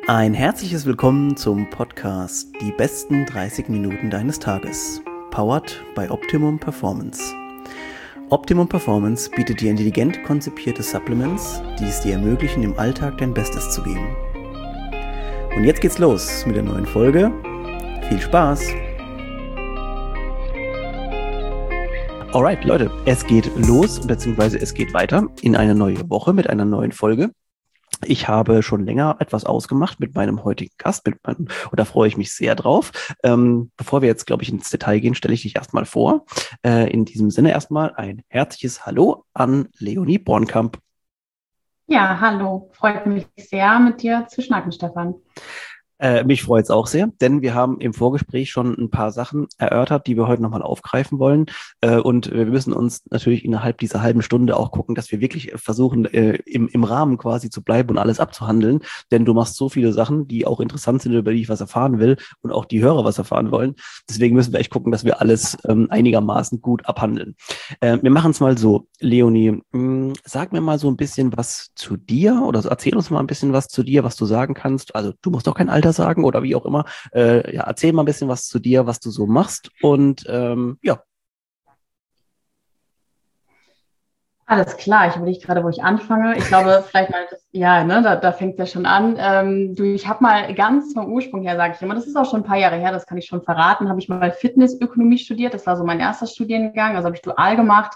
Ein herzliches Willkommen zum Podcast Die besten 30 Minuten deines Tages, powered by Optimum Performance. Optimum Performance bietet dir intelligent konzipierte Supplements, die es dir ermöglichen, im Alltag dein Bestes zu geben. Und jetzt geht's los mit der neuen Folge. Viel Spaß! Alright, Leute, es geht los, beziehungsweise es geht weiter in eine neue Woche mit einer neuen Folge. Ich habe schon länger etwas ausgemacht mit meinem heutigen Gast, und da freue ich mich sehr drauf. Bevor wir jetzt, glaube ich, ins Detail gehen, stelle ich dich erstmal vor. In diesem Sinne erstmal ein herzliches Hallo an Leonie Bornkamp. Ja, hallo. Freut mich sehr, mit dir zu schnacken, Stefan. Mich freut es auch sehr, denn wir haben im Vorgespräch schon ein paar Sachen erörtert, die wir heute nochmal aufgreifen wollen. Und wir müssen uns natürlich innerhalb dieser halben Stunde auch gucken, dass wir wirklich versuchen, im Rahmen quasi zu bleiben und alles abzuhandeln. Denn du machst so viele Sachen, die auch interessant sind, über die ich was erfahren will und auch die Hörer was erfahren wollen. Deswegen müssen wir echt gucken, dass wir alles einigermaßen gut abhandeln. Wir machen es mal so. Leonie, sag mir mal so ein bisschen was zu dir oder erzähl uns mal ein bisschen was zu dir, was du sagen kannst. Also du musst auch kein Alter sagen oder wie auch immer. Erzähl mal ein bisschen was zu dir, was du so machst und ja. Alles klar, ich überlege gerade, wo ich anfange. Ich glaube, vielleicht mal, da fängt es ja schon an. Ich habe mal ganz vom Ursprung her, sage ich immer, das ist auch schon ein paar Jahre her, das kann ich schon verraten, habe ich mal Fitnessökonomie studiert. Das war so mein erster Studiengang, also habe ich dual gemacht.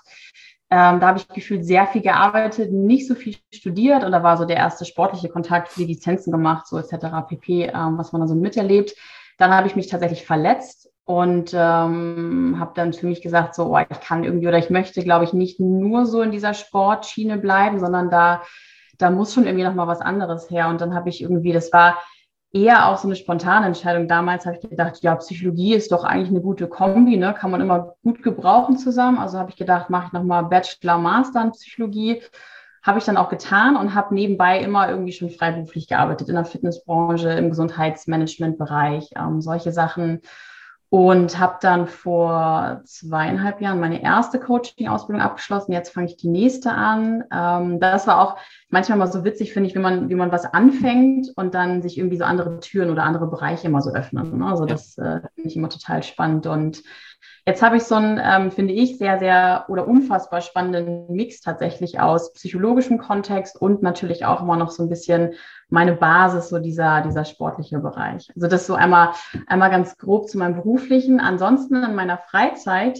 Da habe ich gefühlt sehr viel gearbeitet, nicht so viel studiert und da war so der erste sportliche Kontakt für die Lizenzen gemacht, so etc. pp., was man da so miterlebt. Dann habe ich mich tatsächlich verletzt und habe dann für mich gesagt, so, oh, ich kann irgendwie oder ich möchte, glaube ich, nicht nur so in dieser Sportschiene bleiben, sondern da muss schon irgendwie nochmal was anderes her. Und dann habe ich irgendwie, das war eher auch so eine spontane Entscheidung. Damals habe ich gedacht, ja, Psychologie ist doch eigentlich eine gute Kombi, ne? Kann man immer gut gebrauchen zusammen. Also habe ich gedacht, mache ich nochmal Bachelor, Master in Psychologie. Habe ich dann auch getan und habe nebenbei immer irgendwie schon freiberuflich gearbeitet in der Fitnessbranche, im Gesundheitsmanagementbereich, solche Sachen. Und habe dann vor 2,5 Jahren meine erste Coaching-Ausbildung abgeschlossen. Jetzt fange ich die nächste an. Das war auch manchmal mal so witzig, finde ich, wie man was anfängt und dann sich irgendwie so andere Türen oder andere Bereiche immer so öffnen. Ne? Also das finde ich immer total spannend. Und jetzt habe ich so einen, finde ich, sehr, sehr oder unfassbar spannenden Mix tatsächlich aus psychologischem Kontext und natürlich auch immer noch so ein bisschen meine Basis, so dieser sportliche Bereich. Also das so einmal ganz grob zu meinem beruflichen. Ansonsten in meiner Freizeit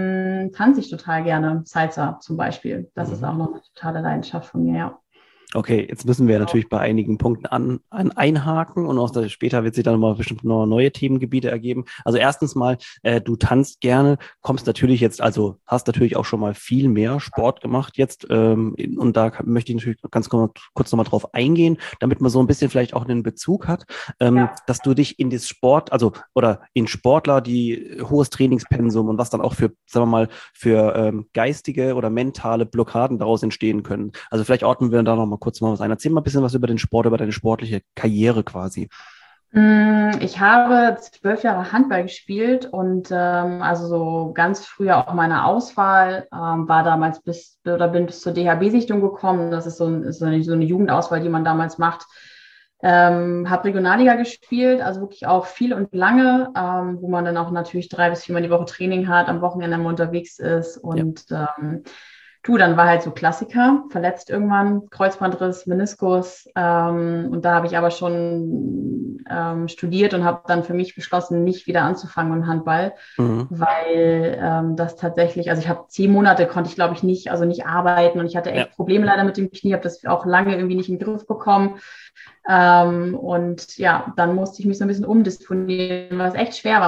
tanze ich total gerne Salsa zum Beispiel. Das ist auch noch eine totale Leidenschaft von mir, ja. Okay, jetzt müssen wir natürlich bei einigen Punkten einhaken und auch später wird sich dann mal bestimmt noch neue Themengebiete ergeben. Also erstens mal, du tanzt gerne, kommst natürlich jetzt, also hast natürlich auch schon mal viel mehr Sport gemacht jetzt und da möchte ich natürlich ganz kurz nochmal drauf eingehen, damit man so ein bisschen vielleicht auch einen Bezug hat, dass du dich in das Sport, also oder in Sportler, die hohes Trainingspensum und was dann auch für, sagen wir mal, für geistige oder mentale Blockaden daraus entstehen können. Also vielleicht ordnen wir da nochmal kurz mal was ein. Erzähl mal ein bisschen was über den Sport, über deine sportliche Karriere quasi. Ich habe 12 Jahre Handball gespielt und also so ganz früher auch meine Auswahl war damals bin bis zur DHB-Sichtung gekommen. Das ist so eine Jugendauswahl, die man damals macht. Habe Regionalliga gespielt, also wirklich auch viel und lange, wo man dann auch natürlich 3 bis 4 Mal die Woche Training hat, am Wochenende immer unterwegs ist und dann war halt so Klassiker, verletzt irgendwann, Kreuzbandriss, Meniskus und da habe ich aber schon studiert und habe dann für mich beschlossen, nicht wieder anzufangen mit Handball, weil das tatsächlich, also ich habe 10 Monate konnte ich glaube ich nicht arbeiten und ich hatte echt Probleme leider mit dem Knie, habe das auch lange irgendwie nicht in den Griff bekommen und ja, dann musste ich mich so ein bisschen umdisponieren, was echt schwer war,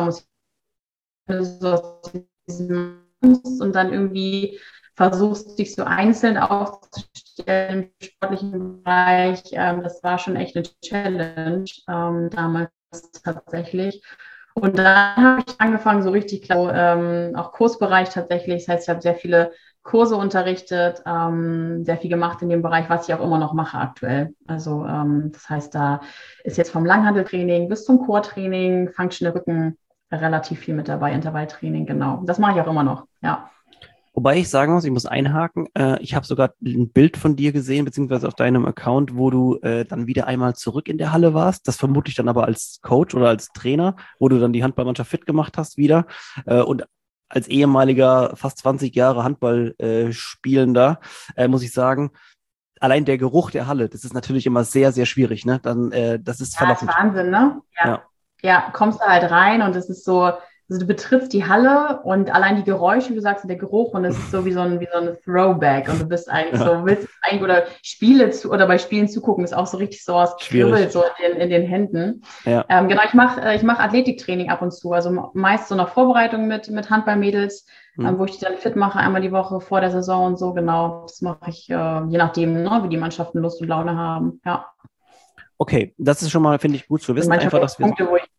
und dann irgendwie versuchst, dich so einzeln aufzustellen im sportlichen Bereich. Das war schon echt eine Challenge damals tatsächlich. Und dann habe ich angefangen, so richtig klar, auch Kursbereich tatsächlich. Das heißt, ich habe sehr viele Kurse unterrichtet, sehr viel gemacht in dem Bereich, was ich auch immer noch mache aktuell. Also das heißt, da ist jetzt vom Langhanteltraining bis zum Core-Training, Functional Rücken relativ viel mit dabei, Intervalltraining, genau. Das mache ich auch immer noch, ja. Wobei ich sagen muss, ich muss einhaken, ich habe sogar ein Bild von dir gesehen, beziehungsweise auf deinem Account, wo du dann wieder einmal zurück in der Halle warst, das vermutlich dann aber als Coach oder als Trainer, wo du dann die Handballmannschaft fit gemacht hast wieder und als ehemaliger fast 20 Jahre Handball spielender, muss ich sagen, allein der Geruch der Halle, das ist natürlich immer sehr, sehr schwierig, ne? Dann, das ist Ja, ist verlockend. Wahnsinn, ne? Ja. Ja, Ja, kommst du halt rein und es ist so, also du betrittst die Halle und allein die Geräusche, wie du sagst, und der Geruch und es ist so wie so ein Throwback und du bist eigentlich ja, so, willst eigentlich oder bei Spielen zugucken, ist auch so richtig so was schwierig. kribbelt so in den Händen. Ja. Genau, ich mach Athletiktraining ab und zu, also meist so eine Vorbereitung mit Handballmädels, Hm. wo ich die dann fit mache, einmal die Woche vor der Saison und so, genau. Das mache ich, je nachdem, ne, wie die Mannschaften Lust und Laune haben. Ja. Okay, das ist schon mal, finde ich, gut zu Und wissen, manchmal einfach, gibt es dass wir. Punkte, wo ich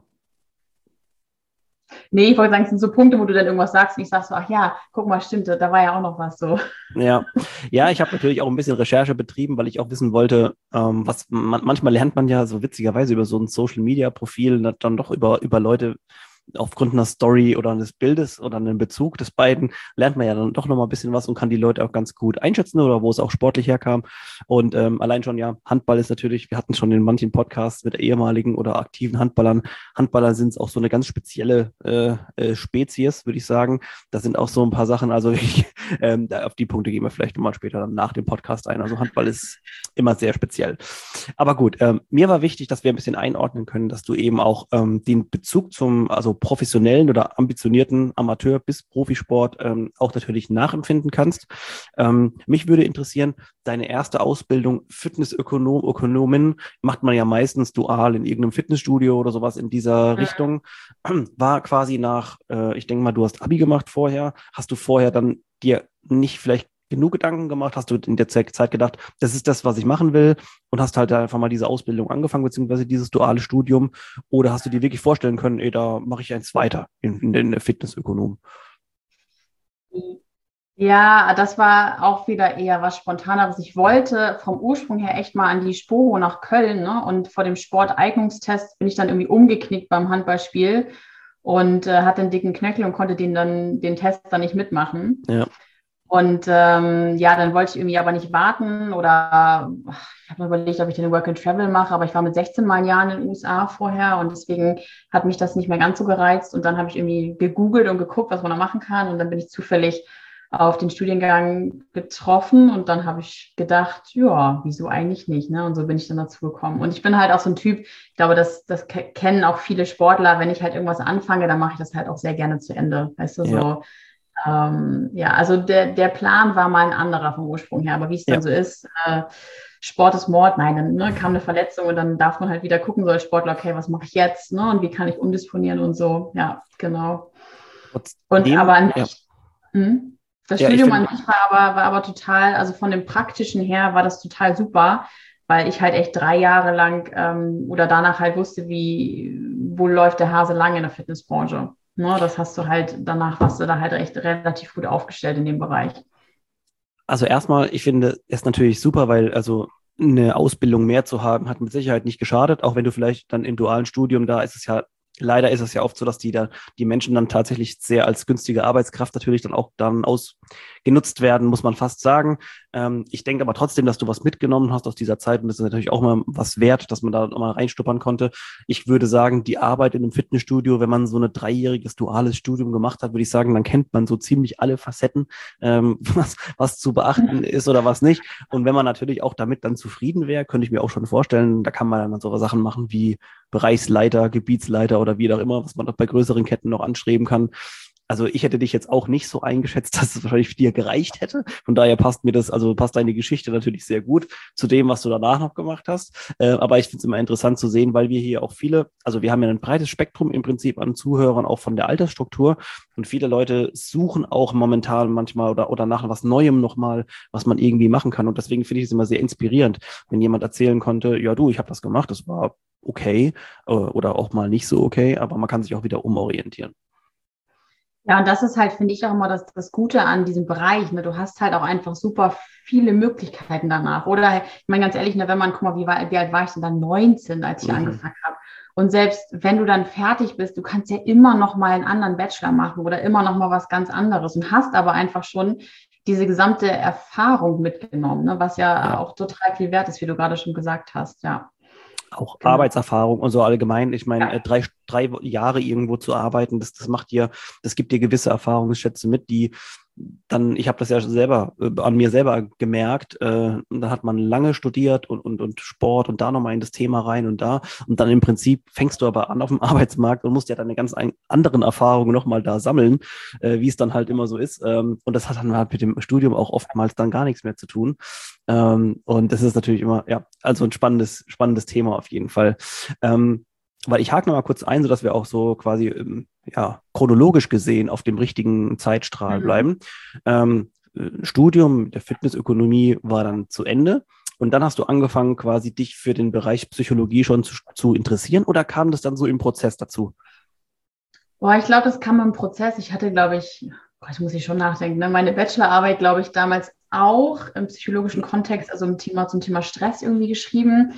Nee, ich wollte sagen, es sind so Punkte, wo du dann irgendwas sagst und ich sag so, ach ja, guck mal, stimmt, da war ja auch noch was so. Ja, ja, ich habe natürlich auch ein bisschen Recherche betrieben, weil ich auch wissen wollte, was manchmal lernt man ja so witzigerweise über so ein Social Media Profil dann doch über Leute aufgrund einer Story oder eines Bildes oder einem Bezug des beiden lernt man ja dann doch nochmal ein bisschen was und kann die Leute auch ganz gut einschätzen oder wo es auch sportlich herkam. Und allein schon, ja, Handball ist natürlich, wir hatten schon in manchen Podcasts mit ehemaligen oder aktiven Handballern. Handballer sind auch so eine ganz spezielle Spezies, würde ich sagen. Da sind auch so ein paar Sachen, also auf die Punkte gehen wir vielleicht nochmal später dann nach dem Podcast ein. Also Handball ist immer sehr speziell. Aber gut, mir war wichtig, dass wir ein bisschen einordnen können, dass du eben auch den Bezug zum, also professionellen oder ambitionierten Amateur- bis Profisport auch natürlich nachempfinden kannst. Mich würde interessieren, deine erste Ausbildung Ökonomin macht man ja meistens dual in irgendeinem Fitnessstudio oder sowas in dieser Richtung. War quasi ich denke mal, du hast Abi gemacht vorher. Hast du vorher dann dir nicht vielleicht genug Gedanken gemacht? Hast du in der Zeit gedacht, das ist das, was ich machen will und hast halt einfach mal diese Ausbildung angefangen, beziehungsweise dieses duale Studium? Oder hast du dir wirklich vorstellen können, da mache ich eins weiter in den Fitnessökonom? Ja, das war auch wieder eher was Spontaneres. Ich wollte vom Ursprung her echt mal an die Spoho nach Köln, ne? Und vor dem Sporteignungstest bin ich dann irgendwie umgeknickt beim Handballspiel und hatte einen dicken Knöchel und konnte den Test dann nicht mitmachen. Ja. Und ja, dann wollte ich irgendwie aber nicht warten oder ich habe mir überlegt, ob ich den Work and Travel mache, aber ich war mit 16 mal Jahren in den USA vorher und deswegen hat mich das nicht mehr ganz so gereizt. Und dann habe ich irgendwie gegoogelt und geguckt, was man da machen kann. Und dann bin ich zufällig auf den Studiengang getroffen und dann habe ich gedacht, ja, wieso eigentlich nicht, ne? Und so bin ich dann dazu gekommen. Und ich bin halt auch so ein Typ, ich glaube, das kennen auch viele Sportler, wenn ich halt irgendwas anfange, dann mache ich das halt auch sehr gerne zu Ende, weißt du, Ja. so. Ja, also der Plan war mal ein anderer vom Ursprung her, aber wie es dann Ja. so ist, Sport ist Mord, nein, dann kam eine Verletzung und dann darf man halt wieder gucken, so als Sportler, okay, was mache ich jetzt, ne? Und wie kann ich umdisponieren und so, ja, genau. Und Trotzdem, aber an ja. sich, das Ja, ich Studium an finde, sich war aber total, also von dem Praktischen her war das total super, weil ich halt echt 3 Jahre lang oder danach halt wusste, wo läuft der Hase lang in der Fitnessbranche. Ne, das hast du halt, danach warst du da halt echt relativ gut aufgestellt in dem Bereich. also erstmal, ich finde es natürlich super, weil also eine Ausbildung mehr zu haben, hat mit Sicherheit nicht geschadet, auch wenn du vielleicht dann im dualen Studium, da ist es ja, leider ist es ja oft so, dass die Menschen dann tatsächlich sehr als günstige Arbeitskraft natürlich dann auch dann ausgenutzt werden, muss man fast sagen. Ich denke aber trotzdem, dass du was mitgenommen hast aus dieser Zeit und das ist natürlich auch mal was wert, dass man da mal reinstuppern konnte. Ich würde sagen, die Arbeit in einem Fitnessstudio, wenn man so ein 3-jähriges duales Studium gemacht hat, würde ich sagen, dann kennt man so ziemlich alle Facetten, was zu beachten ist oder was nicht. Und wenn man natürlich auch damit dann zufrieden wäre, könnte ich mir auch schon vorstellen, da kann man dann so Sachen machen wie Bereichsleiter, Gebietsleiter oder wie auch immer, was man doch bei größeren Ketten noch anstreben kann. Also ich hätte dich jetzt auch nicht so eingeschätzt, dass es wahrscheinlich dir gereicht hätte. Von daher passt deine Geschichte natürlich sehr gut zu dem, was du danach noch gemacht hast. Aber ich finde es immer interessant zu sehen, weil wir hier auch also wir haben ja ein breites Spektrum im Prinzip an Zuhörern, auch von der Altersstruktur. Und viele Leute suchen auch momentan manchmal oder nach was Neuem nochmal, was man irgendwie machen kann. Und deswegen finde ich es immer sehr inspirierend, wenn jemand erzählen konnte, ja du, ich habe das gemacht, das war okay oder auch mal nicht so okay, aber man kann sich auch wieder umorientieren. Ja, und das ist halt, finde ich, auch immer das Gute an diesem Bereich. Ne? Du hast halt auch einfach super viele Möglichkeiten danach. Oder, ich meine ganz ehrlich, ne, wenn man, guck mal, wie alt war ich denn dann? 19, als ich angefangen habe. Und selbst wenn du dann fertig bist, du kannst ja immer noch mal einen anderen Bachelor machen oder immer noch mal was ganz anderes und hast aber einfach schon diese gesamte Erfahrung mitgenommen, ne? Was ja auch total viel wert ist, wie du gerade schon gesagt hast, ja. Auch Genau. Arbeitserfahrung und so allgemein. Ich meine, Ja. 3 Jahre irgendwo zu arbeiten, das gibt dir gewisse Erfahrungsschätze mit, die dann, ich habe das ja selber an mir selber gemerkt, da hat man lange studiert und Sport und da nochmal in das Thema rein und da. Und dann im Prinzip fängst du aber an auf dem Arbeitsmarkt und musst ja deine ganz anderen Erfahrungen nochmal da sammeln, wie es dann halt immer so ist. Und das hat dann halt mit dem Studium auch oftmals dann gar nichts mehr zu tun. Und das ist natürlich immer, ja, also ein spannendes Thema auf jeden Fall. Weil ich hake noch mal kurz ein, sodass wir auch so quasi chronologisch gesehen auf dem richtigen Zeitstrahl bleiben. Studium der Fitnessökonomie war dann zu Ende und dann hast du angefangen, quasi dich für den Bereich Psychologie schon zu interessieren oder kam das dann so im Prozess dazu? Boah, ich glaube, das kam im Prozess. Ich hatte, glaube ich, Gott, muss ich schon nachdenken, ne? Meine Bachelorarbeit, glaube ich, damals auch im psychologischen Kontext, also zum Thema Stress irgendwie geschrieben.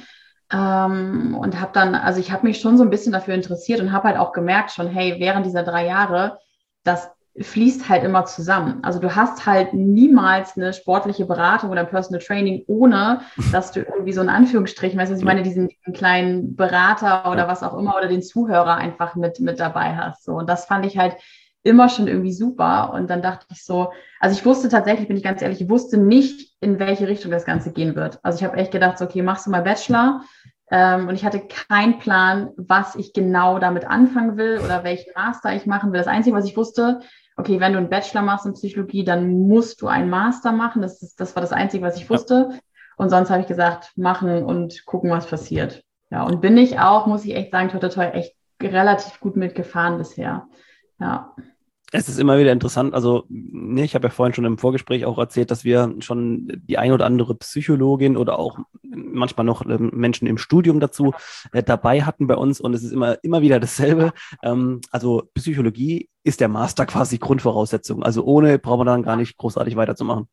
Und habe dann, also ich habe mich schon so ein bisschen dafür interessiert und habe halt auch gemerkt schon, hey, während dieser 3 Jahre, das fließt halt immer zusammen. Also du hast halt niemals eine sportliche Beratung oder Personal Training, ohne dass du irgendwie so in Anführungsstrichen, weißt du, was ich meine, diesen kleinen Berater oder was auch immer oder den Zuhörer einfach mit dabei hast. So. Und das fand ich halt immer schon irgendwie super. Und dann dachte ich so, also ich wusste tatsächlich, bin ich ganz ehrlich, ich wusste nicht, in welche Richtung das Ganze gehen wird. Also ich habe echt gedacht, so, okay, machst du mal Bachelor. Und ich hatte keinen Plan, was ich genau damit anfangen will oder welchen Master ich machen will. Das Einzige, was ich wusste, okay, wenn du einen Bachelor machst in Psychologie, dann musst du einen Master machen. Das war das Einzige, was ich wusste. Und sonst habe ich gesagt, machen und gucken, was passiert. Ja, und bin ich auch, muss ich echt sagen, toi, toi, toi, echt relativ gut mitgefahren bisher. Ja. Es ist immer wieder interessant, also ich habe ja vorhin schon im Vorgespräch auch erzählt, dass wir schon die ein oder andere Psychologin oder auch manchmal noch Menschen im Studium dazu dabei hatten bei uns und es ist immer wieder dasselbe. Also Psychologie ist der Master quasi Grundvoraussetzung, also ohne braucht man dann gar nicht großartig weiterzumachen.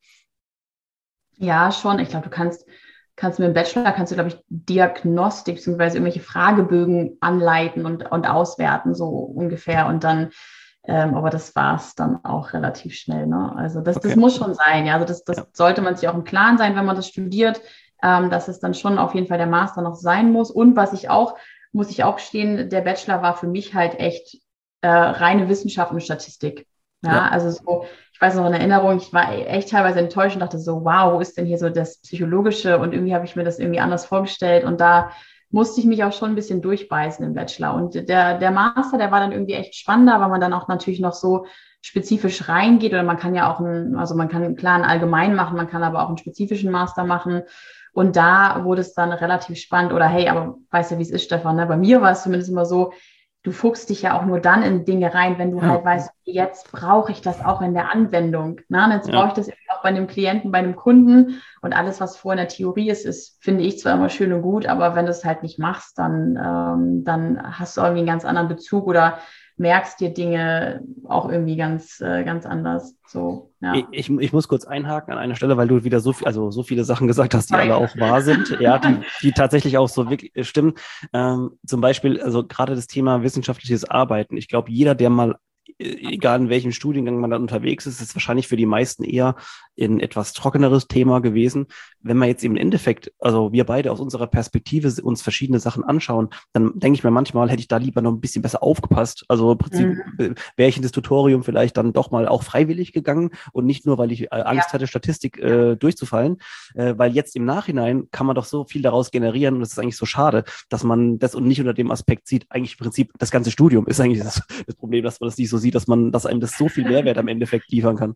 Ja, schon. Ich glaube, kannst mit dem Bachelor, glaube ich, Diagnostik bzw. irgendwelche Fragebögen anleiten und auswerten, so ungefähr. Und dann aber das war es dann auch relativ schnell. Ne? Also das muss schon sein. Ja? Also das sollte man sich auch im Klaren sein, wenn man das studiert, dass es dann schon auf jeden Fall der Master noch sein muss. Und muss ich auch gestehen, der Bachelor war für mich halt echt reine Wissenschaft und Statistik. Ja, also so, ich weiß noch in Erinnerung, ich war echt teilweise enttäuscht und dachte so, wow, wo ist denn hier so das Psychologische? Und irgendwie habe ich mir das irgendwie anders vorgestellt und da musste ich mich auch schon ein bisschen durchbeißen im Bachelor. Und der Master, der war dann irgendwie echt spannender, weil man dann auch natürlich noch so spezifisch reingeht. Oder man kann ja auch man kann klar einen allgemein machen, man kann aber auch einen spezifischen Master machen. Und da wurde es dann relativ spannend. Oder hey, aber weißt du, wie es ist, Stefan? Ne? Bei mir war es zumindest immer so, du fuchst dich ja auch nur dann in Dinge rein, wenn du halt weißt, jetzt brauche ich das auch in der Anwendung. Ne? Und jetzt brauche ich das auch bei einem Klienten, bei einem Kunden. Und alles, was vorher in der Theorie ist, finde ich zwar immer schön und gut, aber wenn du es halt nicht machst, dann hast du irgendwie einen ganz anderen Bezug oder merkst dir Dinge auch irgendwie ganz anders. So, ja. Ich muss kurz einhaken an einer Stelle, weil du wieder so viele Sachen gesagt hast, die alle auch wahr sind, ja, die tatsächlich auch so wirklich stimmen. Zum Beispiel, also gerade das Thema wissenschaftliches Arbeiten. Ich glaube, jeder, der mal, egal in welchem Studiengang man da unterwegs ist, ist wahrscheinlich für die meisten eher ein etwas trockeneres Thema gewesen. Wenn man jetzt im Endeffekt, also wir beide aus unserer Perspektive uns verschiedene Sachen anschauen, dann denke ich mir manchmal, hätte ich da lieber noch ein bisschen besser aufgepasst. Also im Prinzip wäre ich in das Tutorium vielleicht dann doch mal auch freiwillig gegangen und nicht nur, weil ich Angst hatte, Statistik durchzufallen, weil jetzt im Nachhinein kann man doch so viel daraus generieren und es ist eigentlich so schade, dass man das und nicht unter dem Aspekt sieht, eigentlich im Prinzip das ganze Studium ist eigentlich das Problem, dass man das nicht so sieht, dass einem das so viel Mehrwert am Endeffekt liefern kann.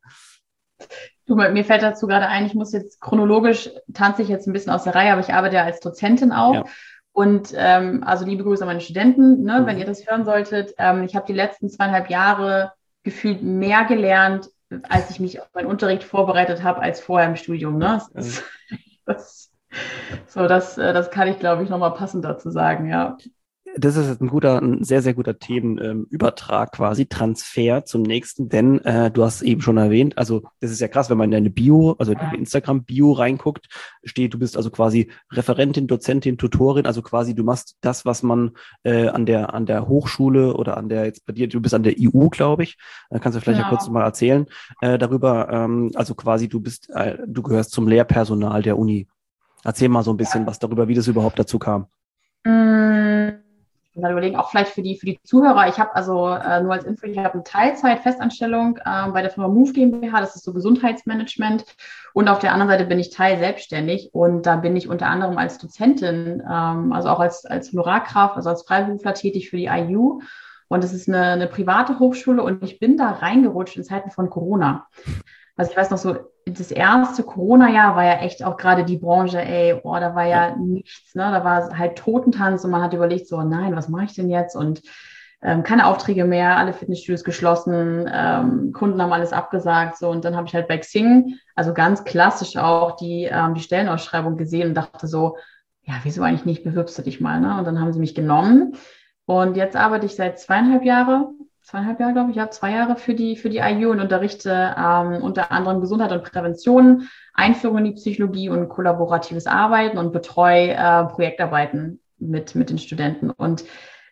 Du, mir fällt dazu gerade ein, ich muss jetzt chronologisch, tanze ich jetzt ein bisschen aus der Reihe, aber ich arbeite ja als Dozentin auch. Ja. Und also liebe Grüße an meine Studenten, ne, wenn ihr das hören solltet. Ich habe die letzten 2,5 Jahre gefühlt mehr gelernt, als ich mich auf meinen Unterricht vorbereitet habe, als vorher im Studium. Ne? Das kann ich, glaube ich, nochmal passend dazu sagen, ja. Das ist ein sehr, sehr guter Themenübertrag quasi, Transfer zum nächsten, denn du hast eben schon erwähnt, also das ist ja krass, wenn man in deine Bio, also in deine Instagram-Bio reinguckt, steht, du bist also quasi Referentin, Dozentin, Tutorin, also quasi du machst das, was man an der Hochschule oder jetzt bei dir, du bist an der IU, glaube ich, kannst du vielleicht ja kurz Genau. mal erzählen darüber, also quasi du gehörst zum Lehrpersonal der Uni. Erzähl mal so ein bisschen was darüber, wie das überhaupt dazu kam. Ich muss mal überlegen, auch vielleicht für die Zuhörer. Ich habe also nur als Info, ich habe eine Teilzeit-Festanstellung bei der Firma Move GmbH, das ist so Gesundheitsmanagement. Und auf der anderen Seite bin ich teilselbstständig und da bin ich unter anderem als Dozentin, also auch als Honorarkraft, also als Freiberufler tätig für die IU. Und es ist eine private Hochschule und ich bin da reingerutscht in Zeiten von Corona. Also ich weiß noch so, das erste Corona-Jahr war ja echt auch gerade die Branche, ey, oh, da war Ja. ja nichts, ne? Da war halt Totentanz und man hat überlegt, so, nein, was mache ich denn jetzt? Und keine Aufträge mehr, alle Fitnessstudios geschlossen, Kunden haben alles abgesagt, so. Und dann habe ich halt bei Xing, also ganz klassisch auch die Stellenausschreibung gesehen und dachte so, ja, wieso eigentlich nicht, bewirbst du dich mal, ne? Und dann haben sie mich genommen. Und jetzt arbeite ich seit zweieinhalb Jahre, glaube ich, ja, 2 Jahre für die IU und unterrichte unter anderem Gesundheit und Prävention, Einführung in die Psychologie und kollaboratives Arbeiten und betreue Projektarbeiten mit den Studenten. Und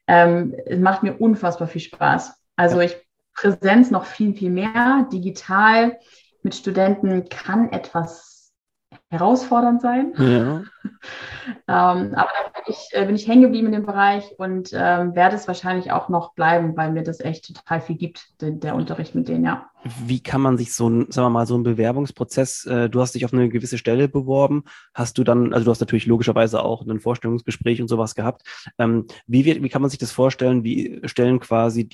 es macht mir unfassbar viel Spaß. Also Ja. ich Präsenz noch viel, viel mehr. Digital mit Studenten kann etwas herausfordernd sein. Ja. Aber da bin ich hängen geblieben in dem Bereich und werde es wahrscheinlich auch noch bleiben, weil mir das echt total viel gibt, der Unterricht mit denen, ja. Wie kann man sich sagen wir mal, so einen Bewerbungsprozess, du hast dich auf eine gewisse Stelle beworben, hast du dann, also du hast natürlich logischerweise auch ein Vorstellungsgespräch und sowas gehabt. Wie kann man sich das vorstellen? Wie stellen quasi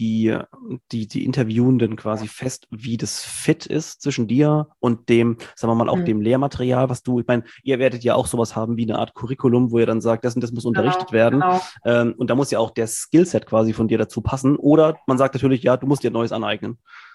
die Interviewenden quasi fest, wie das fit ist zwischen dir und dem, sagen wir mal, auch dem Lehrmaterial, ich meine, ihr werdet ja auch sowas haben wie eine Art Curriculum, wo ihr dann sagt, das und das muss unterrichtet werden. Genau. Und da muss ja auch der Skillset quasi von dir dazu passen. Oder man sagt natürlich, ja, du musst dir Neues aneignen.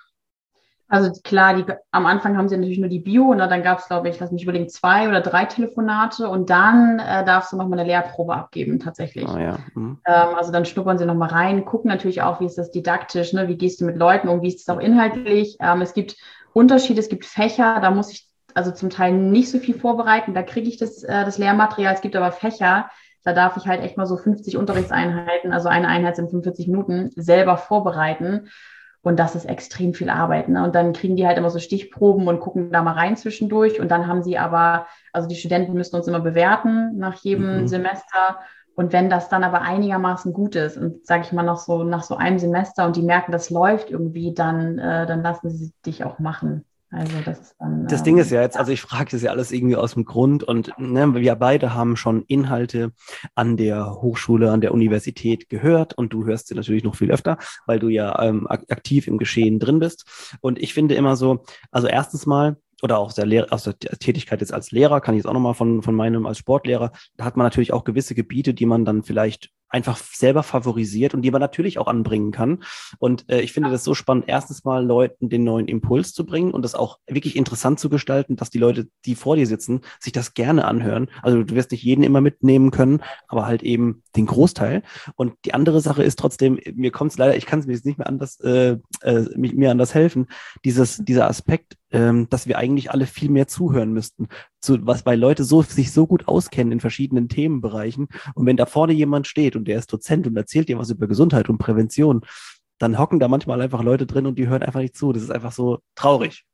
Also klar, am Anfang haben sie natürlich nur die Bio und dann gab es, glaube ich, lass mich überlegen, 2 oder 3 Telefonate und dann darfst du nochmal eine Lehrprobe abgeben, tatsächlich. Ah, ja. Mhm. Also dann schnuppern sie nochmal rein, gucken natürlich auch, wie ist das didaktisch, ne? Wie gehst du mit Leuten um, wie ist das auch inhaltlich. Es gibt Unterschiede, es gibt Fächer, da muss ich also zum Teil nicht so viel vorbereiten, da kriege ich das Lehrmaterial, es gibt aber Fächer, da darf ich halt echt mal so 50 Unterrichtseinheiten, also eine Einheit sind 45 Minuten, selber vorbereiten. Und das ist extrem viel Arbeit. Ne? Und dann kriegen die halt immer so Stichproben und gucken da mal rein zwischendurch. Und dann haben sie aber, also die Studenten müssen uns immer bewerten nach jedem Semester. Und wenn das dann aber einigermaßen gut ist und sage ich mal nach so einem Semester und die merken, das läuft irgendwie, dann lassen sie dich auch machen. Also das ist dann. Das Ding ist ja jetzt, also ich frage das ja alles irgendwie aus dem Grund und ne, wir beide haben schon Inhalte an der Hochschule, an der Universität gehört und du hörst sie natürlich noch viel öfter, weil du ja aktiv im Geschehen drin bist. Und ich finde immer so, also erstens mal, oder auch aus der Tätigkeit jetzt als Lehrer, kann ich jetzt auch nochmal von meinem als Sportlehrer, da hat man natürlich auch gewisse Gebiete, die man dann vielleicht einfach selber favorisiert und die man natürlich auch anbringen kann. Und ich finde das so spannend, erstens mal Leuten den neuen Impuls zu bringen und das auch wirklich interessant zu gestalten, dass die Leute, die vor dir sitzen, sich das gerne anhören. Also du wirst nicht jeden immer mitnehmen können, aber halt eben den Großteil. Und die andere Sache ist trotzdem, mir kommt es leider, ich kann es mir jetzt nicht mehr anders, mir anders helfen, dieser Aspekt, dass wir eigentlich alle viel mehr zuhören müssten, weil Leute sich so gut auskennen in verschiedenen Themenbereichen. Und wenn da vorne jemand steht und der ist Dozent und erzählt dir was über Gesundheit und Prävention, dann hocken da manchmal einfach Leute drin und die hören einfach nicht zu. Das ist einfach so traurig.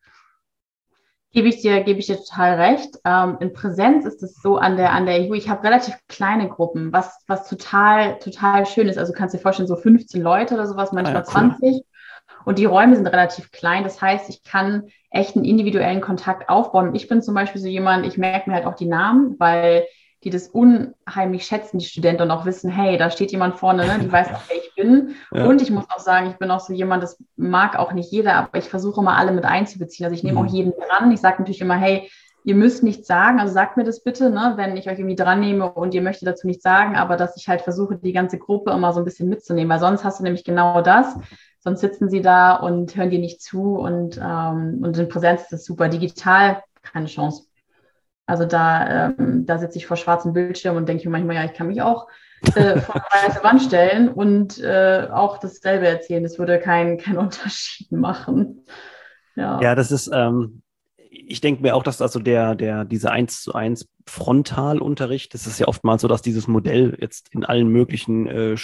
Gebe ich dir total recht. In Präsenz ist es so an der EU, ich habe relativ kleine Gruppen, was total schön ist. Also kannst du dir vorstellen, so 15 Leute oder sowas, manchmal Ah, ja, cool. 20. Und die Räume sind relativ klein. Das heißt, ich kann echt einen individuellen Kontakt aufbauen. Und ich bin zum Beispiel so jemand, ich merke mir halt auch die Namen, weil die das unheimlich schätzen, die Studenten, und auch wissen, hey, da steht jemand vorne, ne, die weiß auch, wer ich bin. Ja. Und ich muss auch sagen, ich bin auch so jemand, das mag auch nicht jeder, aber ich versuche immer alle mit einzubeziehen. Also ich nehme auch jeden dran. Ich sage natürlich immer, hey, ihr müsst nichts sagen, also sagt mir das bitte, ne, wenn ich euch irgendwie dran nehme und ihr möchtet dazu nichts sagen, aber dass ich halt versuche, die ganze Gruppe immer so ein bisschen mitzunehmen, weil sonst hast du nämlich genau das. Sonst sitzen sie da und hören dir nicht zu und in Präsenz ist das super. Digital, keine Chance. Also da sitze ich vor schwarzem Bildschirm und denke mir manchmal, ja, ich kann mich auch vor eine weiße Wand stellen und auch dasselbe erzählen. Das würde keinen Unterschied machen. Ja, Ja. das ist, ich denke mir auch, dass also diese 1:1 Frontalunterricht, das ist ja oftmals so, dass dieses Modell jetzt in allen möglichen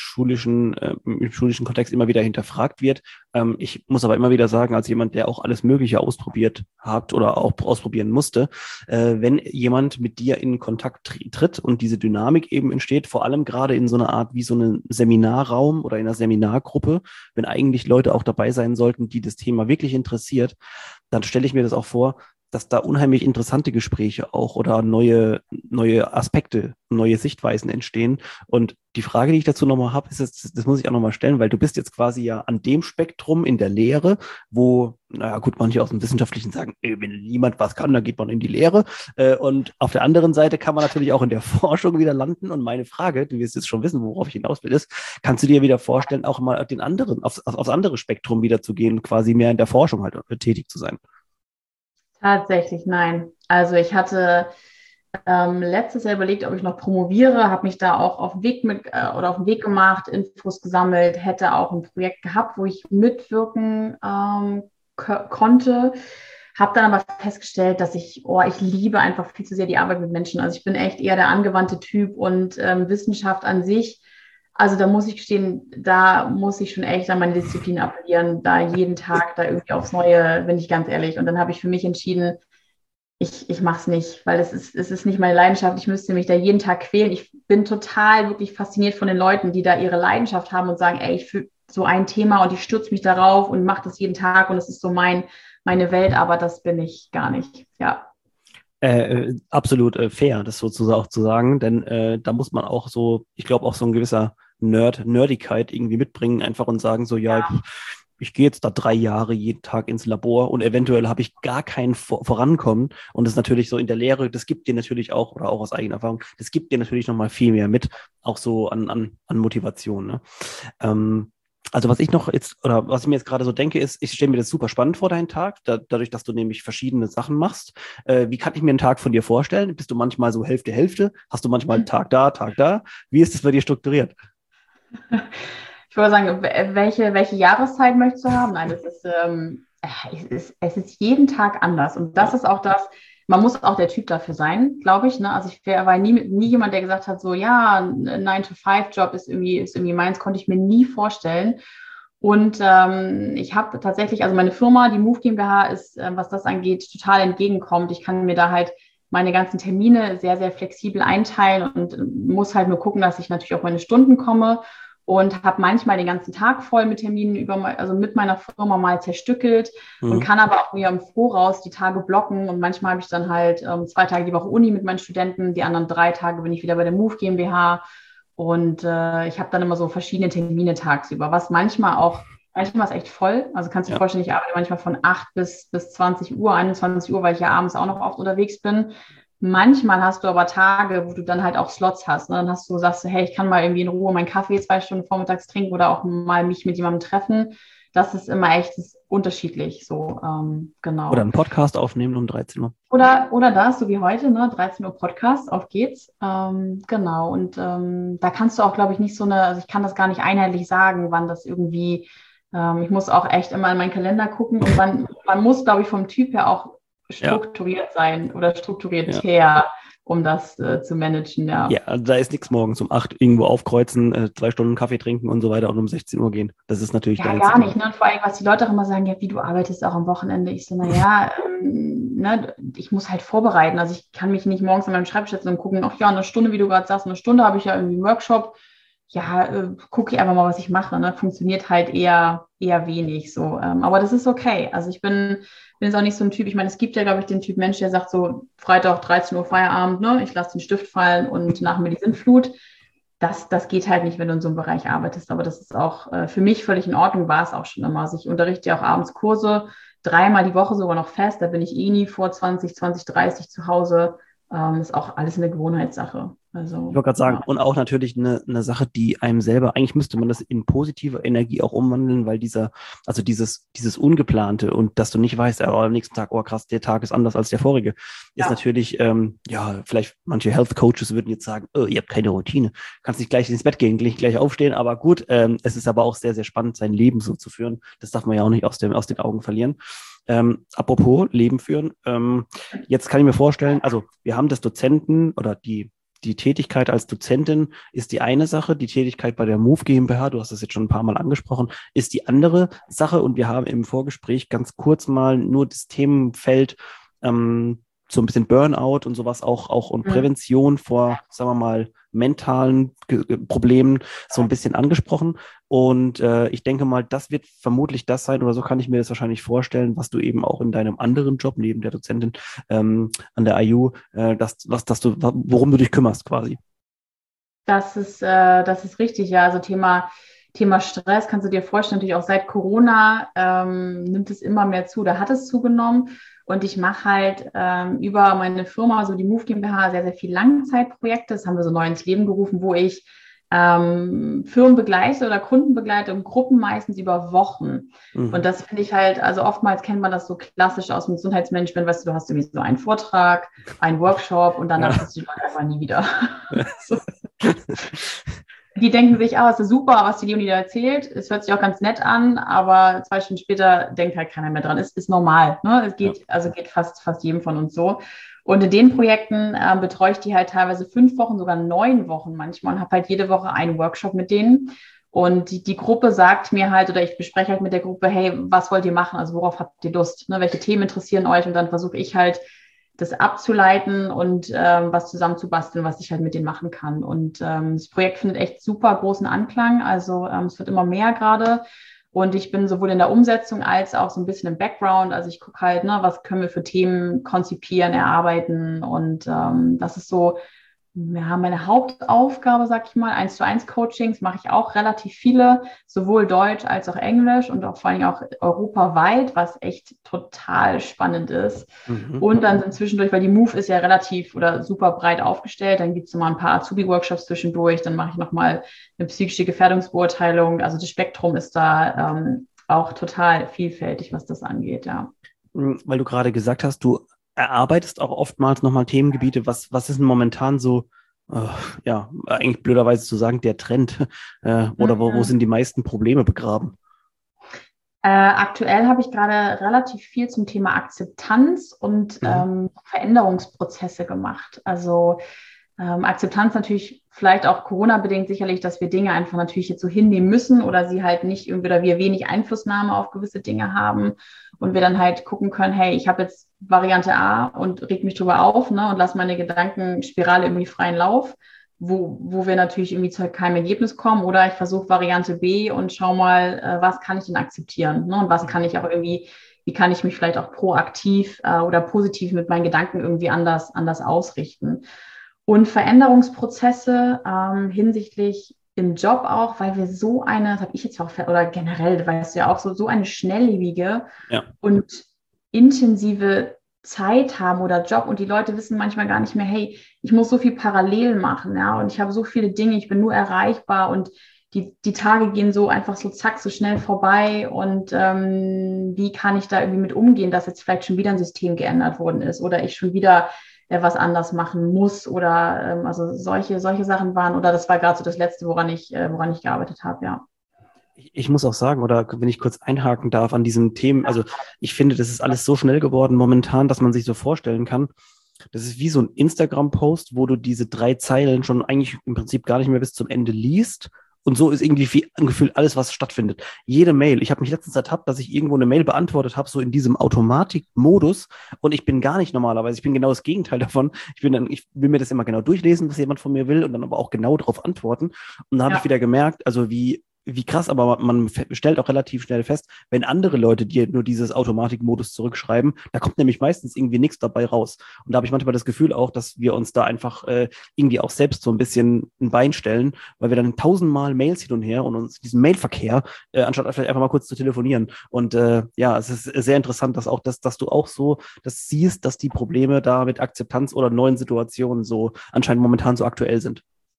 im schulischen Kontext immer wieder hinterfragt wird. Ich muss aber immer wieder sagen, als jemand, der auch alles Mögliche ausprobiert hat oder auch ausprobieren musste, wenn jemand mit dir in Kontakt tritt und diese Dynamik eben entsteht, vor allem gerade in so einer Art wie so einem Seminarraum oder in einer Seminargruppe, wenn eigentlich Leute auch dabei sein sollten, die das Thema wirklich interessiert, dann stelle ich mir das auch vor, dass da unheimlich interessante Gespräche auch oder neue Aspekte, neue Sichtweisen entstehen. Und die Frage, die ich dazu nochmal habe, ist jetzt, das muss ich auch nochmal stellen, weil du bist jetzt quasi ja an dem Spektrum in der Lehre, wo, naja gut, manche aus dem Wissenschaftlichen sagen, wenn niemand was kann, dann geht man in die Lehre. Und auf der anderen Seite kann man natürlich auch in der Forschung wieder landen. Und meine Frage, du wirst jetzt schon wissen, worauf ich hinaus will, ist, kannst du dir wieder vorstellen, auch mal aufs andere Spektrum wieder zu gehen, quasi mehr in der Forschung halt tätig zu sein? Tatsächlich, nein. Also ich hatte letztes Jahr überlegt, ob ich noch promoviere, habe mich da auch auf den Weg auf den Weg gemacht, Infos gesammelt, hätte auch ein Projekt gehabt, wo ich mitwirken konnte. Habe dann aber festgestellt, dass ich liebe einfach viel zu sehr die Arbeit mit Menschen. Also ich bin echt eher der angewandte Typ und Wissenschaft an sich. Also da muss ich gestehen, da muss ich schon echt an meine Disziplin appellieren, da jeden Tag da irgendwie aufs Neue, bin ich ganz ehrlich. Und dann habe ich für mich entschieden, ich mache es nicht, weil es ist nicht meine Leidenschaft. Ich müsste mich da jeden Tag quälen. Ich bin total wirklich fasziniert von den Leuten, die da ihre Leidenschaft haben und sagen, ey, ich fühle so ein Thema und ich stürze mich darauf und mache das jeden Tag und es ist so meine Welt, aber das bin ich gar nicht. Ja. Absolut fair, das sozusagen auch zu sagen, denn da muss man auch so, ich glaube auch so ein gewisser Nerdigkeit irgendwie mitbringen, einfach und sagen so, ja, ich gehe jetzt da 3 Jahre jeden Tag ins Labor und eventuell habe ich gar kein Vorankommen und das ist natürlich so in der Lehre, das gibt dir natürlich auch, oder auch aus eigener Erfahrung, das gibt dir natürlich nochmal viel mehr mit, auch so an Motivation, ne? Also was ich noch jetzt, oder was ich mir jetzt gerade so denke, ist, ich stelle mir das super spannend vor, deinen Tag, dadurch, dass du nämlich verschiedene Sachen machst. Wie kann ich mir einen Tag von dir vorstellen? Bist du manchmal so Hälfte, Hälfte? Hast du manchmal Tag da, Tag da? Wie ist das bei dir strukturiert? Ich würde sagen, welche Jahreszeit möchtest du haben? Nein, es ist jeden Tag anders. Und das Ja. ist auch das, man muss auch der Typ dafür sein, glaube ich. Ne? Also ich war nie jemand, der gesagt hat, so ja, ein 9-to-5-Job ist irgendwie meins, konnte ich mir nie vorstellen. Und ich habe tatsächlich, also meine Firma, die Move GmbH, ist, was das angeht, total entgegenkommt. Ich kann mir da halt meine ganzen Termine sehr, sehr flexibel einteilen und muss halt nur gucken, dass ich natürlich auf meine Stunden komme und habe manchmal den ganzen Tag voll mit Terminen also mit meiner Firma mal zerstückelt und Mhm. kann aber auch mir im Voraus die Tage blocken und manchmal habe ich dann halt 2 Tage die Woche Uni mit meinen Studenten, die anderen 3 Tage bin ich wieder bei der Move GmbH und ich habe dann immer so verschiedene Termine tagsüber, manchmal ist echt voll, also kannst du dir Ja. vorstellen, ich arbeite manchmal von 8 bis 20 Uhr, 21 Uhr, weil ich ja abends auch noch oft unterwegs bin. Manchmal hast du aber Tage, wo du dann halt auch Slots hast. Ne? Dann sagst du, hey, ich kann mal irgendwie in Ruhe meinen Kaffee 2 Stunden vormittags trinken oder auch mal mich mit jemandem treffen. Das ist immer echt unterschiedlich. So, Oder genau. einen Podcast aufnehmen um 13 Uhr. Oder das, so wie heute, ne? 13 Uhr Podcast, auf geht's. Genau. Und da kannst du auch, glaube ich, nicht also ich kann das gar nicht einheitlich sagen, wann das irgendwie, ich muss auch echt immer in meinen Kalender gucken und man muss, glaube ich, vom Typ her auch Ja, strukturiert sein oder ja. strukturierter, um das zu managen, Ja, ja. also da ist nichts morgens um 8 irgendwo aufkreuzen, 2 Stunden Kaffee trinken und so weiter und um 16 Uhr gehen. Das ist natürlich dann Ja, jetzt. gar nicht. Ne? Und vor allem, was die Leute auch immer sagen, ja, wie du arbeitest auch am Wochenende. Ich so, naja, ne, ich muss halt vorbereiten. Also ich kann mich nicht morgens an meinem Schreibtisch setzen und gucken, ach ja, eine Stunde, wie du gerade sagst, eine Stunde habe ich ja irgendwie einen Workshop. Ja, gucke ich einfach mal, was ich mache. Ne? Funktioniert halt eher wenig so. Aber das ist okay. Also bin jetzt auch nicht so ein Typ. Ich meine, es gibt ja, glaube ich, den Typ Mensch, der sagt so, Freitag 13 Uhr Feierabend, ne? Ich lasse den Stift fallen und nach mir die Sintflut. Das geht halt nicht, wenn du in so einem Bereich arbeitest. Aber das ist auch für mich völlig in Ordnung, war es auch schon immer. Also ich unterrichte ja auch abends Kurse, 3-mal die Woche sogar noch fest. Da bin ich nie vor 20, 30 zu Hause. Ist auch alles eine Gewohnheitssache. Ich Also, wollte gerade sagen, ja. und auch natürlich eine Sache, die einem selber, eigentlich müsste man das in positive Energie auch umwandeln, weil also dieses Ungeplante und dass du nicht weißt, am nächsten Tag, oh krass, der Tag ist anders als der vorige, ist Ja. natürlich, ja, vielleicht manche Health Coaches würden jetzt sagen, ihr habt keine Routine, kannst nicht gleich ins Bett gehen, nicht gleich aufstehen, aber gut, es ist aber auch sehr, sehr spannend, sein Leben so zu führen. Das darf man ja auch nicht aus den Augen verlieren. Apropos Leben führen, jetzt kann ich mir vorstellen, also wir haben das Dozenten oder die Tätigkeit als Dozentin ist die eine Sache, die Tätigkeit bei der Move GmbH, du hast das jetzt schon ein paar Mal angesprochen, ist die andere Sache und wir haben im Vorgespräch ganz kurz mal nur das Themenfeld so ein bisschen Burnout und sowas auch und Mhm. Prävention vor, sagen wir mal, mentalen Problemen so ein bisschen angesprochen. Und ich denke mal, das wird vermutlich das sein, oder so kann ich mir das wahrscheinlich vorstellen, was du eben auch in deinem anderen Job neben der Dozentin an der IU, worum du dich kümmerst quasi. Das ist richtig, ja. Also Thema Stress kannst du dir vorstellen, natürlich auch seit Corona nimmt es immer mehr zu, da hat es zugenommen. Und ich mache halt über meine Firma, also die Move GmbH, sehr, sehr viel Langzeitprojekte. Das haben wir so neu ins Leben gerufen, wo ich Firmen begleite oder Kunden begleite und Gruppen meistens über Wochen. Und Mhm. das finde ich halt, also oftmals kennt man das so klassisch aus dem Gesundheitsmanagement, weißt du, du hast irgendwie so einen Vortrag, einen Workshop und danach Ja. siehst du die Leute einfach nie wieder. So. Die denken sich, ah, es ist super, was die Leonie da erzählt. Es hört sich auch ganz nett an, aber 2 Stunden später denkt halt keiner mehr dran. Es ist normal. Ne? Es Ja. geht fast jedem von uns so. Und in den Projekten betreue ich die halt teilweise 5 Wochen, sogar 9 Wochen manchmal und habe halt jede Woche einen Workshop mit denen. Und die Gruppe sagt mir halt, oder ich bespreche halt mit der Gruppe, hey, was wollt ihr machen? Also worauf habt ihr Lust? Ne? Welche Themen interessieren euch? Und dann versuche ich halt, das abzuleiten und was zusammenzubasteln, was ich halt mit denen machen kann. Und das Projekt findet echt super großen Anklang. Also es wird immer mehr gerade. Und ich bin sowohl in der Umsetzung als auch so ein bisschen im Background. Also ich gucke halt, ne, was können wir für Themen konzipieren, erarbeiten. Und das ist so, ja, meine Hauptaufgabe, sag ich mal, 1:1 Coachings mache ich auch relativ viele, sowohl Deutsch als auch Englisch und auch vor allem auch europaweit, was echt total spannend ist. Mhm. Und dann sind zwischendurch, weil die Move ist ja relativ oder super breit aufgestellt, dann gibt es nochmal ein paar Azubi-Workshops zwischendurch, dann mache ich nochmal eine psychische Gefährdungsbeurteilung. Also das Spektrum ist da auch total vielfältig, was das angeht, ja. Weil du gerade gesagt hast, du erarbeitest auch oftmals nochmal Themengebiete. Was ist denn momentan so, äh, ja, eigentlich blöderweise zu sagen, der Trend? Oder wo Mhm. sind die meisten Probleme begraben? Aktuell habe ich gerade relativ viel zum Thema Akzeptanz und Mhm. Veränderungsprozesse gemacht. Also Akzeptanz natürlich vielleicht auch Corona-bedingt sicherlich, dass wir Dinge einfach natürlich jetzt so hinnehmen müssen oder sie halt nicht irgendwie oder wir wenig Einflussnahme auf gewisse Dinge haben und wir dann halt gucken können, hey, ich habe jetzt Variante A und reg mich drüber auf, ne, und lass meine Gedankenspirale irgendwie freien Lauf, wo wir natürlich irgendwie zu keinem Ergebnis kommen oder ich versuche Variante B und schau mal, was kann ich denn akzeptieren, ne, und was kann ich auch irgendwie, wie kann ich mich vielleicht auch proaktiv oder positiv mit meinen Gedanken irgendwie anders ausrichten. Und Veränderungsprozesse hinsichtlich im Job auch, weil wir so eine, das habe ich jetzt auch, oder generell, weißt du ja auch, so eine schnelllebige Ja. und intensive Zeit haben oder Job und die Leute wissen manchmal gar nicht mehr, hey, ich muss so viel parallel machen, ja, und ich habe so viele Dinge, ich bin nur erreichbar und die Tage gehen so einfach so zack, so schnell vorbei und wie kann ich da irgendwie mit umgehen, dass jetzt vielleicht schon wieder ein System geändert worden ist oder ich schon wieder was anders machen muss oder also solche Sachen waren oder das war gerade so das Letzte, woran ich gearbeitet habe, ja. Ich muss auch sagen, oder wenn ich kurz einhaken darf an diesen Themen, also ich finde, das ist alles so schnell geworden momentan, dass man sich so vorstellen kann, das ist wie so ein Instagram-Post, wo du diese 3 Zeilen schon eigentlich im Prinzip gar nicht mehr bis zum Ende liest. Und so ist irgendwie wie angefühlt alles, was stattfindet. Jede Mail. Ich habe mich letztens ertappt, dass ich irgendwo eine Mail beantwortet habe, so in diesem Automatikmodus. Und ich bin gar nicht normalerweise. Ich bin genau das Gegenteil davon. Ich will mir das immer genau durchlesen, was jemand von mir will, und dann aber auch genau darauf antworten. Und da habe ich Ja, wieder gemerkt, also wie krass, aber man stellt auch relativ schnell fest, wenn andere Leute dir nur dieses Automatikmodus zurückschreiben, da kommt nämlich meistens irgendwie nichts dabei raus. Und da habe ich manchmal das Gefühl auch, dass wir uns da einfach irgendwie auch selbst so ein bisschen ein Bein stellen, weil wir dann tausendmal Mails hin und her und uns diesen Mailverkehr, anstatt vielleicht einfach mal kurz zu telefonieren. Und ja, es ist sehr interessant, dass du auch so das siehst, dass die Probleme da mit Akzeptanz oder neuen Situationen so anscheinend momentan so aktuell sind.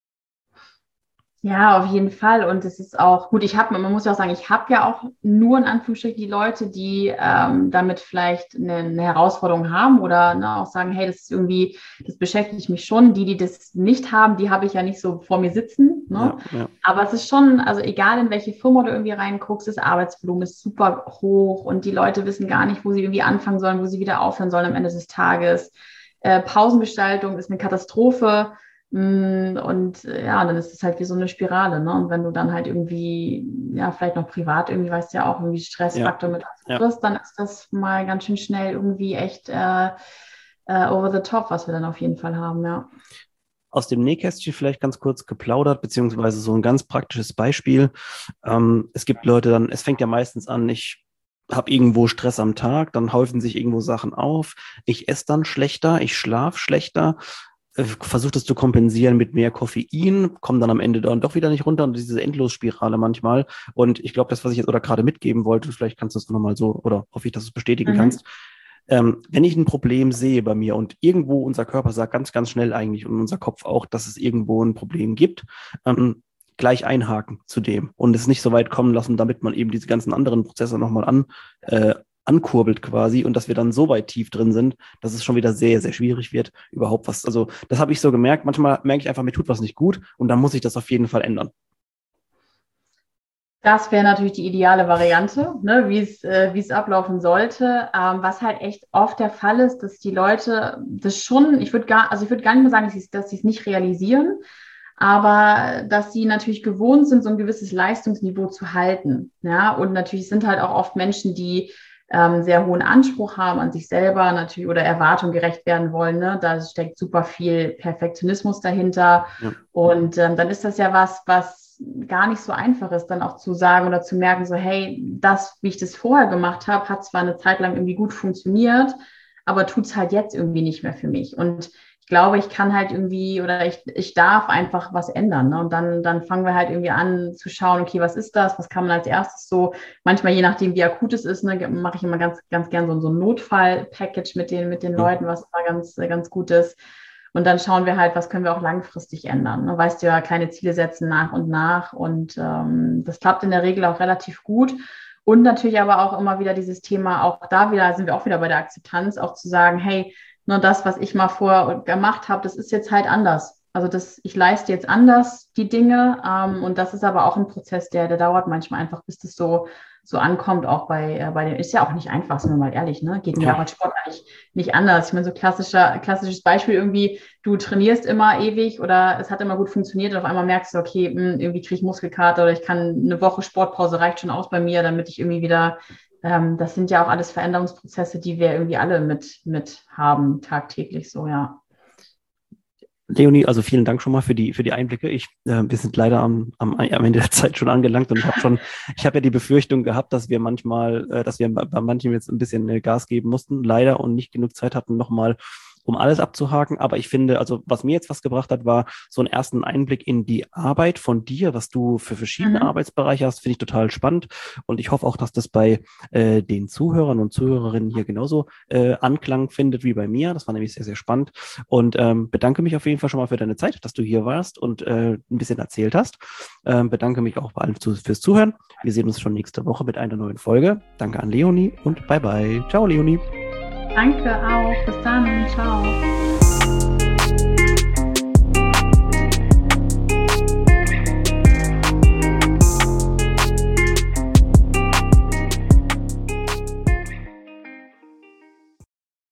Ja, auf jeden Fall. Und es ist auch gut, man muss ja auch sagen, ich habe ja auch nur in Anführungsstrichen die Leute, die damit vielleicht eine Herausforderung haben oder ne, auch sagen, hey, das ist irgendwie, das beschäftigt mich schon. Die das nicht haben, die habe ich ja nicht so vor mir sitzen. Ne? Ja, ja. Aber es ist schon, also egal in welche Firma du irgendwie reinguckst, das Arbeitsvolumen ist super hoch und die Leute wissen gar nicht, wo sie irgendwie anfangen sollen, wo sie wieder aufhören sollen am Ende des Tages. Pausengestaltung ist eine Katastrophe. Und ja, dann ist es halt wie so eine Spirale, ne? Und wenn du dann halt irgendwie, ja, vielleicht noch privat irgendwie, weißt du ja auch, irgendwie Stressfaktor mit kriegst, dann ist das mal ganz schön schnell irgendwie echt over the top, was wir dann auf jeden Fall haben, ja. Aus dem Nähkästchen vielleicht ganz kurz geplaudert, beziehungsweise so ein ganz praktisches Beispiel. Es gibt Leute dann, es fängt ja meistens an, ich habe irgendwo Stress am Tag, dann häufen sich irgendwo Sachen auf, ich esse dann schlechter, ich schlafe schlechter, versuche das zu kompensieren mit mehr Koffein, komme dann am Ende dann doch wieder nicht runter und diese Endlosspirale manchmal. Und ich glaube, das, was ich jetzt oder gerade mitgeben wollte, vielleicht kannst du es nochmal so, oder hoffe ich, dass du es bestätigen kannst. Wenn ich ein Problem sehe bei mir und irgendwo unser Körper sagt ganz, ganz schnell eigentlich und unser Kopf auch, dass es irgendwo ein Problem gibt, gleich einhaken zu dem und es nicht so weit kommen lassen, damit man eben diese ganzen anderen Prozesse nochmal ankurbelt quasi und dass wir dann so weit tief drin sind, dass es schon wieder sehr, sehr schwierig wird, überhaupt was. Also das habe ich so gemerkt. Manchmal merke ich einfach, mir tut was nicht gut und dann muss ich das auf jeden Fall ändern. Das wäre natürlich die ideale Variante, ne, wie es ablaufen sollte. Was halt echt oft der Fall ist, dass die Leute das schon, ich würde gar nicht mehr sagen, dass sie es nicht realisieren, aber dass sie natürlich gewohnt sind, so ein gewisses Leistungsniveau zu halten. Ja, und natürlich sind halt auch oft Menschen, die sehr hohen Anspruch haben an sich selber natürlich oder Erwartungen gerecht werden wollen. Ne? Da steckt super viel Perfektionismus dahinter. Ja. Und dann ist das ja was gar nicht so einfach ist, dann auch zu sagen oder zu merken, so hey, das, wie ich das vorher gemacht habe, hat zwar eine Zeit lang irgendwie gut funktioniert, aber tut es halt jetzt irgendwie nicht mehr für mich. Und ich glaube, ich kann halt irgendwie oder ich darf einfach was ändern. Ne? Und dann fangen wir halt irgendwie an zu schauen, okay, was ist das? Was kann man als erstes so, manchmal je nachdem, wie akut es ist, ne, mache ich immer ganz, ganz gern so ein Notfall-Package mit den Leuten, was da ganz, ganz gut ist. Und dann schauen wir halt, was können wir auch langfristig ändern. Ne? Weißt du ja, kleine Ziele setzen nach und nach. Und das klappt in der Regel auch relativ gut. Und natürlich aber auch immer wieder dieses Thema, auch da wieder sind wir auch wieder bei der Akzeptanz, auch zu sagen, hey, nur das, was ich mal vorher gemacht habe, das ist jetzt halt anders. Also ich leiste jetzt anders die Dinge und das ist aber auch ein Prozess, der dauert manchmal einfach, bis das so ankommt, auch bei dem, ist ja auch nicht einfach, sind wir mal ehrlich, ne? Geht mir auch als Sport eigentlich nicht anders. Ich meine, so klassisches Beispiel irgendwie, du trainierst immer ewig oder es hat immer gut funktioniert und auf einmal merkst du, okay, irgendwie kriege ich Muskelkater oder ich kann eine Woche Sportpause reicht schon aus bei mir, damit ich irgendwie wieder das sind ja auch alles Veränderungsprozesse, die wir irgendwie alle mit haben, tagtäglich so, ja. Leonie, also vielen Dank schon mal für die Einblicke. Wir sind leider am Ende der Zeit schon angelangt und ich habe ja die Befürchtung gehabt, dass wir dass wir bei manchen jetzt ein bisschen Gas geben mussten, leider und nicht genug Zeit hatten, nochmal um alles abzuhaken. Aber ich finde, also was mir jetzt was gebracht hat, war so einen ersten Einblick in die Arbeit von dir, was du für verschiedene Arbeitsbereiche hast, finde ich total spannend. Und ich hoffe auch, dass das bei den Zuhörern und Zuhörerinnen hier genauso Anklang findet wie bei mir. Das war nämlich sehr, sehr spannend. Und bedanke mich auf jeden Fall schon mal für deine Zeit, dass du hier warst und ein bisschen erzählt hast. Bedanke mich auch bei allen fürs Zuhören. Wir sehen uns schon nächste Woche mit einer neuen Folge. Danke an Leonie und bye bye. Ciao, Leonie. Danke auch. Bis dann. Ciao.